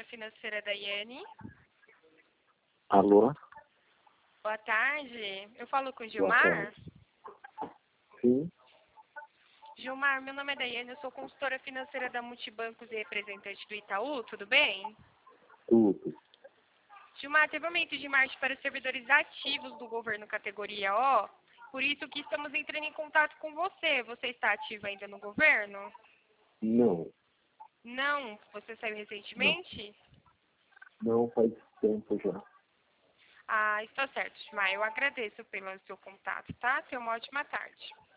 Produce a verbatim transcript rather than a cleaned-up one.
financeira da Iane. Alô? Boa tarde. Eu falo com o Boa Gilmar? tarde. Sim, Gilmar, meu nome é Daiane, eu sou consultora financeira da Multibancos e representante do Itaú, tudo bem? tudo. Gilmar, teve aumento de margem para servidores ativos do governo categoria O, por isso que estamos entrando em contato com você. Você está ativo ainda no governo? Não, Não? Você saiu não. recentemente? Não faz tempo já. Ah, está certo, Gilmar. Eu agradeço pelo seu contato, tá? Tenha uma ótima tarde.